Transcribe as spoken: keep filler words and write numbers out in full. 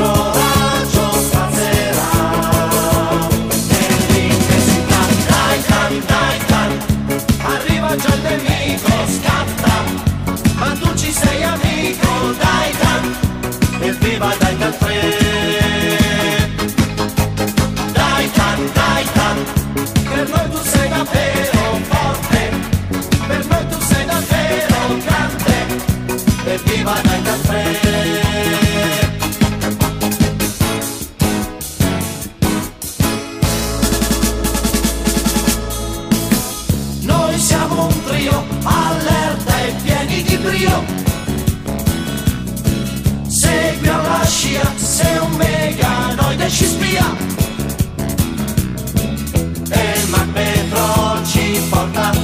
metro raggio spazierà. Nell'intensità, dai can, dai can, arriva già il nemico, scatta, ma tu ci sei amico, dai can, evviva dai can tre. Dai can, dai can, per noi tu sei davvero forte, per noi tu sei davvero grande, evviva dai can tre. Noi siamo un trio, allerta e pieni di brio. Segui alla scia, sei un meganoide ci spia. E il magneto ci porta